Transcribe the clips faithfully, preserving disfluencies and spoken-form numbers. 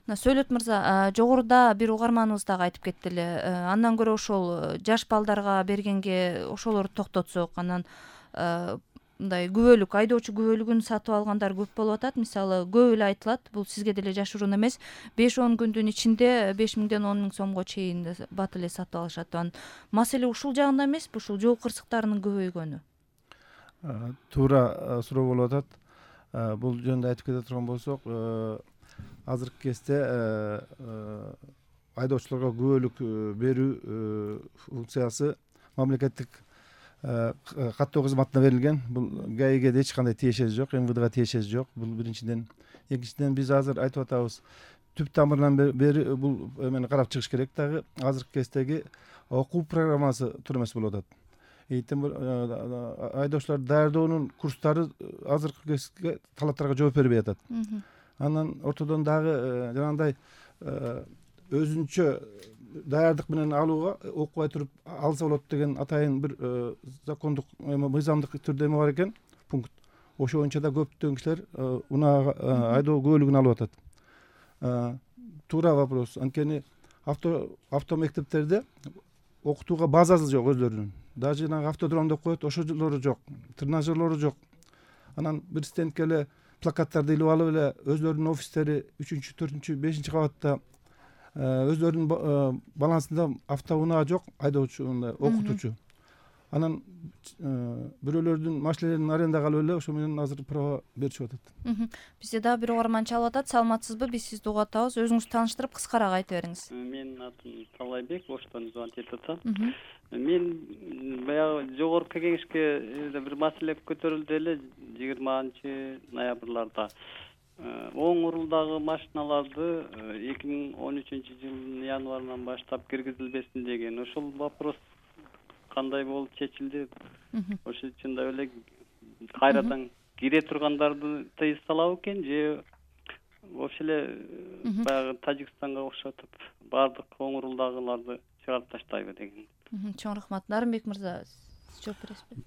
Мына Сөөлөт мырза, жогоруда бир угарманыбыз дагы айтып кетти эле. Андан көрө ошол жаш балдарга бергенге ошолорду токтотсок, анан мындай күбөлүк, айдоочу күбөлүгүн сатып алгандар көп болуп атат. Мисалы, көп эле айтылат, бул сизге деле жашыруун эмес. беш он күндүн ичинде беш миңден он миң сомго чейин бат эле сатып алышат. Анан маселе ушул жагында эмеспи, ушул жол кырсыктарынын көбөйгөнү? Туура суроо болуп атат. Бул жөнүндө айтып кете турган болсок, азыркы кезде айдоочуларга күбөлүк берүү функциясы мамлекеттик каттоо кызматына берилген. Бул ГАИге эч кандай тиешеси жок, МВДга тиешеси жок. Бул биринчиден. Экинчиден, биз азыр айтып атабыз, түп тамырынан бери бул эмени карап чыгыш керек дагы. Азыркы кездеги окуу программасы туура эмес болуп атат. Айдоочуларды даярдоонун курстары азыркы кезге талаптарга жооп бербей атат. Анан ортодон дагы жанагындай өзүнчө даярдык менен алууга окубай туруп алса болот деген атайын бир закондук мыйзамдык түрдө эме бар экен, пункт. Ошо боюнча да көптөгөн кишилер унаага айдоо күбөлүгүн алып атат. Туура вопрос. Анткени автомектептерде окутууга базасы жок өзлөрүнүн. Даже жанагы автодромдо коет, ошолору жок, тренажерлору жок. Анан бир стендке эле плакаттарды илип алып эле өзлөрүнүн офистери үчүнчү, төртүнчү, бешинчи кабатта өзлөрүнүн балансында автоунаа жок, айдоочу, окутуучу. Анан бирөөлөрдүн машинелерин арендага алып эле ошо менен азыр право беришип атат. Бизде дагы бир угарман чалып атат. Саламатсызбы? Биз сизди угуп атабыз. Өзүңүздү тааныштырып, кыскараак айтып бериңиз. Менин атым Талайбек, Оштон звонок этип атам. Мен баягы жогорку кеңешке бир маселе көтөрүлдү эле жыйырманчы ноябрларда. Оң урулдагы машиналарды эки миң он үчүнчү жылдын январынан баштап киргизилбесин деген. Ошол вопрос кандай болуп чечилди? Ошо чында эле кайрадан кире тургандарды тыйып салабы экен же вообще эле баягы Тажикстанга окшотуп баардык оң урулдагыларды чыгарып таштайбы деген. Чоң рахмат. Нарымбек мырза, сиз жооп бересизби?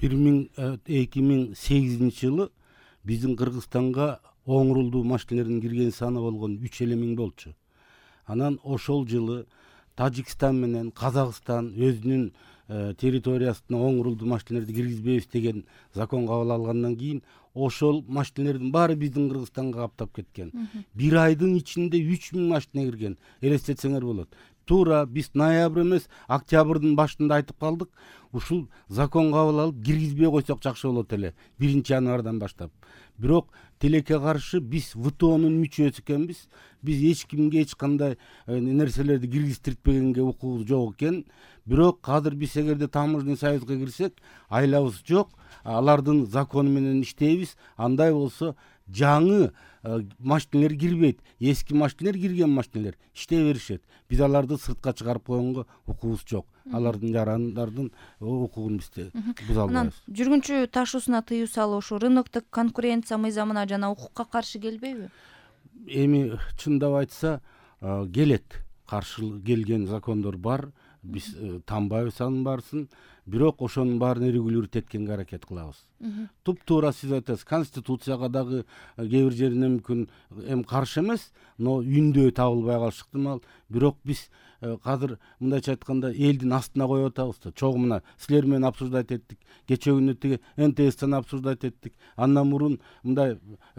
эки миң сегизинчи жылы биздин Кыргызстанга оң урулдуу машинелердин кирген саны болгон үч эле миң болчу. Анан ошол жылы Тажикстан менен Казакстан өзүнүн территориясына оң урулдуу машинелерди киргизбейбиз деген закон кабыл алгандан кийин ошол машинелердин баары биздин Кыргызстанга каптап кеткен. Бир айдын ичинде үч миң машина кирген. Элестетсеңер болот. Туура биз ноябрь эмес, октябрдын башында айтып калдык. Ушул закон кабыл алып киргизбей койсок жакшы болот эле. биринчи январдан баштап. Бирок тилекке каршы биз ВТОнун мүчөсү экенбиз. Биз эч кимге эч кандай нерселерди киргизтиртпегенге укугубуз жок экен. Бирок азыр биз эгерде таможенный союзга кирсек, айлабыз жок. Алардын закону менен иштейбиз. Андай болсо жаңы машинелер кирбейт. Эски машинелер, кирген машинелер иштей беришет. Биз аларды сыртка чыгарып койгонго укугубуз жок. Алардын жарандардын укугун биз буза албайбыз. Жүргүнчү ташуусуна тыюу салуу ошо рыноктук конкуренция мыйзамына жана укукка каршы келбейби? Эми чындап айтса, келет. Каршы келген закондор бар. Биз танбайбыз анын баарысын. Бирок ошонун баарын регулировать эткенге аракет кылабыз. Туп-туура сиз айтасыз, конституцияга дагы кээ бир жеринен мүмкүн эми каршы эмес, но үндөө табылбай калышы ыктымал. Бирок биз азыр мындайча айтканда элдин астына коюп атабыз да. Чогуу мына силер менен обсуждать эттик. Кече күнү тиги эн тэ эстен обсуждать эттик. Андан мурун мындай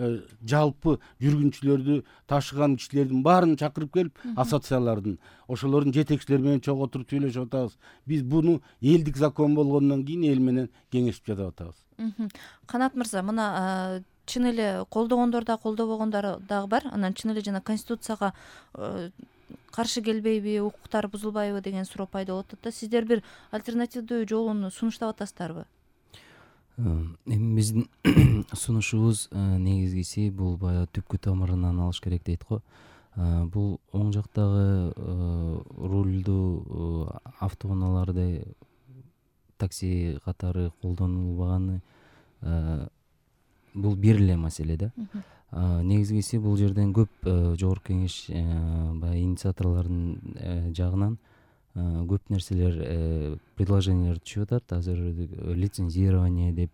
жалпы жүргүнчүлөрдү ташыган кишилердин баарын чакырып келип, ассоциациялардын, ошолордун жетекчилери менен чогуу отуруп сүйлөшүп атабыз. Биз буну элдик закон болгондон кийин эл менен кеңешип жатып атабыз. Канат мырза, мына чын эле колдогондор да, колдобогондор дагы бар. Анан чын эле жана конституцияга каршы келбейби, укуктар бузулбайбы деген суроо пайда болуп атат да. Сиздер бир альтернативдүү жолун сунуштап атасыздарбы? Эми биздин сунушубуз негизгиси бул баягы түпкү тамырынан алыш керек дейт го. Бул оң жактагы рулдуу автоунааларды такси катары колдонулбаганы бул бир эле маселе да. Негизгиси бул жерден көп жогорку кеңеш баягы инициаторлордун жагынан көп нерселер предложениялар түшүп атат. Азыр лицензирование деп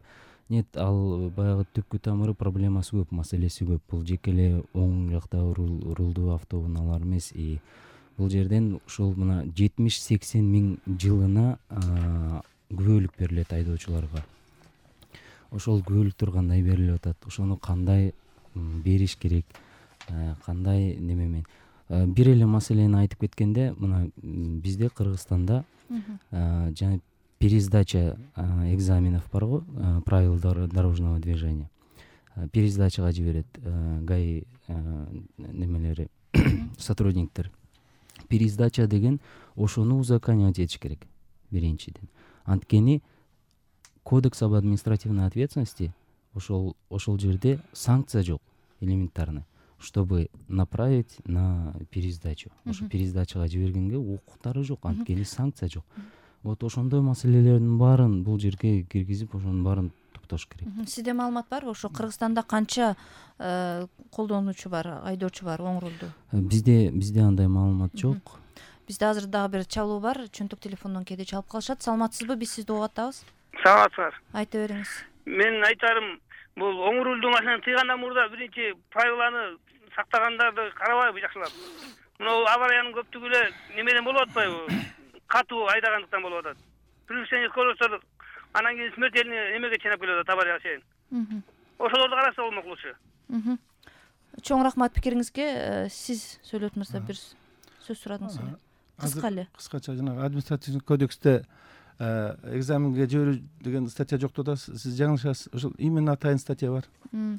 нет, ал баягы түпкү тамыры проблемасы көп, маселеси көп. Бул жеке эле оң жакта урулдуу автоунаалар эмес. И бул жерден ушул мына жетимиш сексен миң жылына күбөлүк берилет айдоочуларга. Ошол күбөлүктөр кандай берилип атат? Ошону кандай бериш керек? Кандай неме менен? Бир эле маселени айтып кеткенде, мына бизде Кыргызстанда жана пересдача экзаменов барго, правил дорожного движения. Пересдачага жиберет ГАИ немелери, сотрудниктер. Пересдача деген ошону узаконять этиш керек биринчиден. Анткени Кодекс об административной ответственности ошол ошол жерде санкция жок, элементарно, чтобы направить на пересдачу. Ошо пересдачага жибергенге укуктары жок, анткени санкция жок. Вот ошондой маселелердин баарын бул жерге киргизип, ошонун баарын токтош керек. Сизде маалымат барбы? Ошо Кыргызстанда канча колдонуучу бар, айдоочу бар оң рулду? Бизде бизде андай маалымат жок. Бизде азыр дагы бир чалуу бар, чөнтөк телефондон кээде чалып калышат. Саламатсызбы? Биз сизди угуп атабыз. Саламатсыздар. Айта бериңиз. Мен айтарым, бул оң рулдуу машинаны тыйгандан мурда биринчи правиланы сактагандарды карабайбы жакшылап. Мына авариянын көптүгү эле немеден болуп атпайбы? Катуу айдагандыктан болуп атат. Превышение скоростьтор анан кийин смертельный эмеге чейин келип атат, аварияга чейин. Ошолорду караса болмок лучше. Чоң рахмат пикириңизге. Сиз Сөөлөт мырза бир сөз сурадыңыз эле. Кыска эле. Кыскача жанагы административный кодексте экзаменге жиберүү деген статья жок деп атасыз. Сиз жаңылышасыз. Ошол именно атайын статья бар.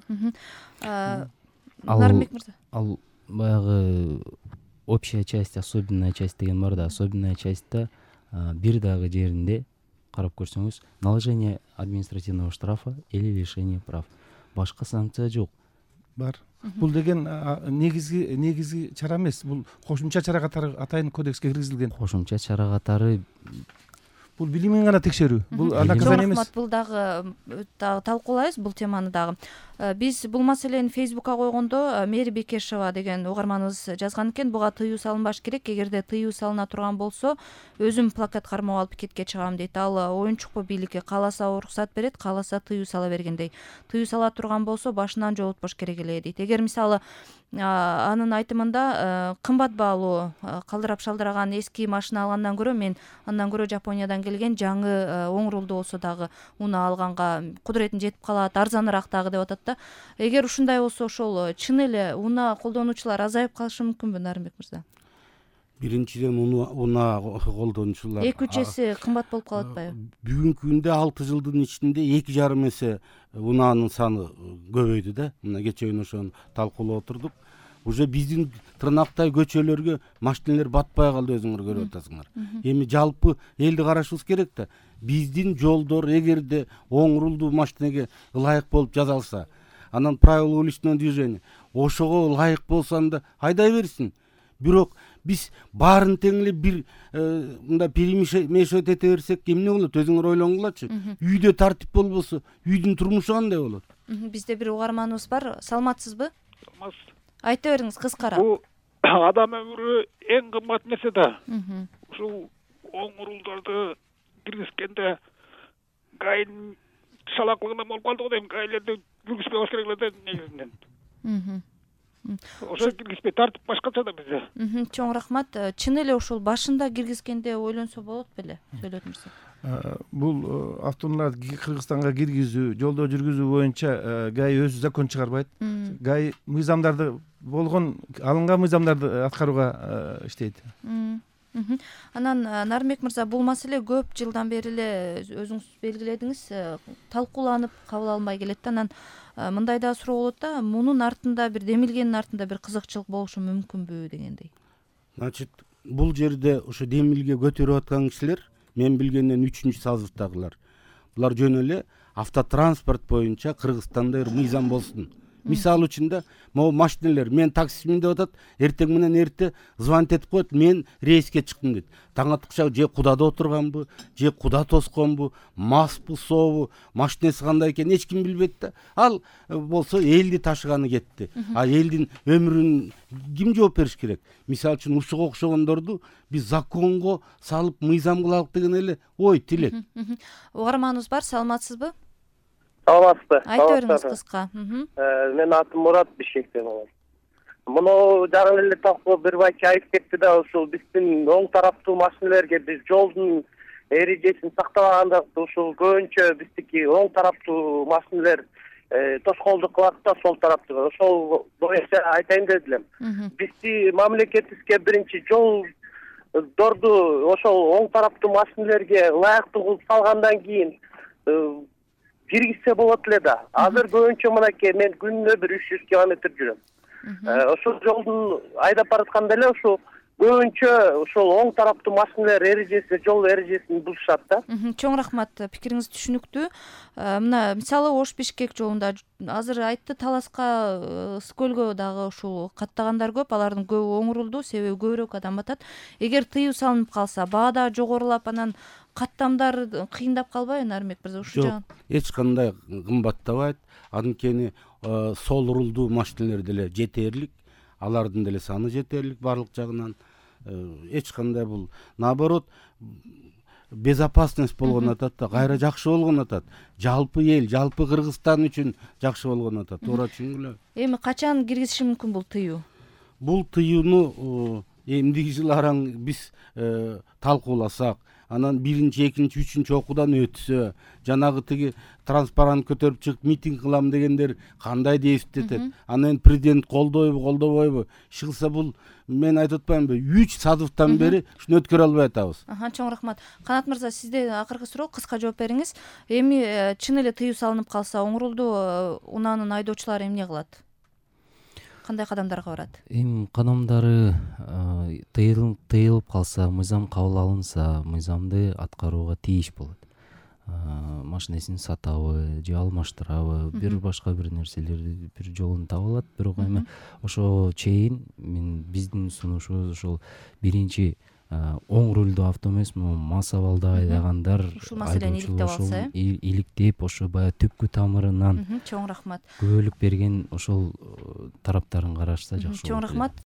Нарымбек мырза. Ал баягы общая часть, особенная часть деген бар да, особенная частьта бир дагы жеринде карап көрсөңүз, наложение административного штрафа или лишение прав. Башка санкция жок. Бар. Бул деген негизги негизги чара эмес. Бул кошумча чара катары атайын кодекске киргизилген. Кошумча чара катары бул билимин гана текшерүү. Бул наказание эмес. Бул дагы талкуулайбыз бул теманы дагы. Биз бул маселени Фейсбукка койгондо Мери Бекешева деген угарманыбыз жазган экен. Буга тыюу салынбаш керек. Эгерде тыюу салына турган болсо, өзүм плакат кармап алып пикетке чыгам дейт. Ал оюнчукпу бийликке кааласа уруксат берет, кааласа тыюу сала бергендей. Тыюу сала турган болсо, башынан жолотпош керек эле дейт. Эгер мисалы анын айтымында кымбат баалуу калдырап шалдыраган эски машина алгандан көрө, мен андан көрө Жапониядан келген жаңы оң рулду болсо дагы уна алганга кудуретим жетип калат, арзаныраак дагы деп атат да. Эгер ушундай болсо, ошол чын эле уна колдонуучулар азайып калышы мүмкүнбү, Нарымбек мырза? Биринчиден уна колдонуучулар эки үч эсе кымбат болуп калат атпайбы? Бүгүнкү күндө алты жылдын ичинде эки жарым эсе унаанын саны көбөйдү да. Мына кечээ ошону талкуулап отурдук. Уже биздин тырнактай көчөлөргө машиналар батпай калды, өзүңөр көрүп атасыңар. Эми жалпы элди карашыбыз керек да. Биздин жолдор эгерде оң рулдуу машинеге ылайык болуп жасалса, анан правила уличного движения ошого ылайык болсоң айдай берсин. Бирок биз баарын тең эле бир мындай перемешивать эте берсек эмне болот? Өзүңөр ойлоңгулачы. Үйдө тартип болбосо, үйдүн турмушу кандай болот? Бизде бир угарманыбыз бар. Саламатсызбы? Саламатсыз. Айта бериңиз кыскара. Бул адам өмүрү эң кымбат нерсе да. Ушул оң рулдарды киргизгенде гайдын шалаклыгынан болуп калды го дейм. Гайлерди жүргүзбөй коюш керек эле да негизинен. Ошо киргизбей тартип башкача да бизде. Чоң рахмат. Чын эле ошол башында киргизгенде ойлонсо болот беле, Сөөлөт мырза? Бул автоунааларды Кыргызстанга киргизүү, жолдо жүргүзүү боюнча ГАИ өзү закон чыгарбайт. ГАИ мыйзамдарды болгон алынган мыйзамдарды аткарууга иштейт. Анан Нарымбек мырза, бул маселе көп жылдан бери эле өзүңүз белгиледиңиз, талкууланып кабыл алынбай келет да. Анан мындай да суроо болот да, мунун артында бир демилгенин артында бир кызыкчылык болушу мүмкүнбү дегендей. Значит, бул жерде ошо демилге көтөрүп аткан кишилер мен билгенден үчүнчү созывдагылар. Булар жөн эле автотранспорт боюнча Кыргызстанда мыйзам болсун. Мисалы үчүн да, могу машиналар, мен таксимин деп атат, эртең менен эрте звонить этип коет, мен рейске чыктым дейт. Таң аткыча же кудада отурганбы, же куда тосконбу, маспы, сообу, машинеси кандай экенин эч ким билбейт да. Ал болсо элди ташыганы кетти. А элдин өмүрүн ким жооп бериш керек? Мисалы үчүн ушуга окшогондорду биз законго салып мыйзам кылалык деген эле ой, тилек. Угарманыбыз бар, саламатсызбы? саламатсызбы? айта бериңиз кыска. Менин атым Мурат, Бишкектен болом. Муну жаңы эле талкуу бир байчы айтып кетти да, ушул биздин оң тараптуу машиналерге биз жолдун эрежесин сактабаганда ушул көбүнчө биздики оң тараптуу машиналер тоскоолдук кылат да сол тараптуу. Ошол боюнча айтайын деди элем. Бизди мамлекетибизге биринчи жолдорду ошол оң тараптуу машиналерге ылайыктуу кылып салгандан кийин киргизсе болот эле да. Азыр көбүнчө мынакей мен күнүнө бир үч жүз километр жүрөм. Ошол жолдун айдап баратканда эле ушул көбүнчө ошол оң тараптуу машиналар эрежеси, жол эрежесин бузушат да. Чоң рахмат, пикириңиз түшүнүктүү. Мына мисалы Ош Бишкек жолунда азыр айтты, Таласка, Скөлгө дагы ушул каттагандар көп, алардын көбү оңурулду, себеби көбүрөөк адам батат. Эгер тыюу салынып калса, баада жогорулап, анан каттамдар кыйындап калбайбы, Нарымбек мырза? Ушул жагын эч кандай кымбаттабайт. Анткени сол рулдуу машиналер деле жетерлик, алардын деле саны жетерлик барлык жагынан. Эч кандай бул наоборот безопасность болгон атат да, кайра жакшы болгон атат. Жалпы эл, жалпы Кыргызстан үчүн жакшы болгон атат. Туура түшүнгүлө. Эми качан киргизиши мүмкүн бул тыюу? Бул тыюуну эмдиги жыл араң биз талкууласак, анан биринчи, экинчи, үчүнчү окуудан өтсө, жанагы тиги транспарант көтөрүп чыгып митинг кылам дегендер кандай дээбиз этет. Анан президент колдойбу, колдобойбу? Чыгса бул мен айтып атпаймынбы, үч садыфтан бери ушуну өткөрө албай атабыз. Чоң рахмат. Канат мырза, сизде акыркы суроо, кыска жооп бериңиз. Эми чын эле тыюу салынып калса, оңурулду унаанын айдоочулары эмне кылат? Кандай кадамдарга барат? Эми кадамдары тыйылып калса, мыйзам кабыл алынса, мыйзамды аткарууга тийиш болот. Машинесин сатабы же алмаштырабы, бир башка бир нерселерди бир жолун таба алат. Бирок эми ошого чейин мен биздин сунушубуз ошол биринчи оң рулдуу автоэмес, мас абалда айдагандар ушул маселени иликтеп алса, иликтеп, ошо баягы түпкү тамырынан чоң рахмат. Күбөлүк берген ошол тараптарын карашса жакшы болот. Чоң рахмат.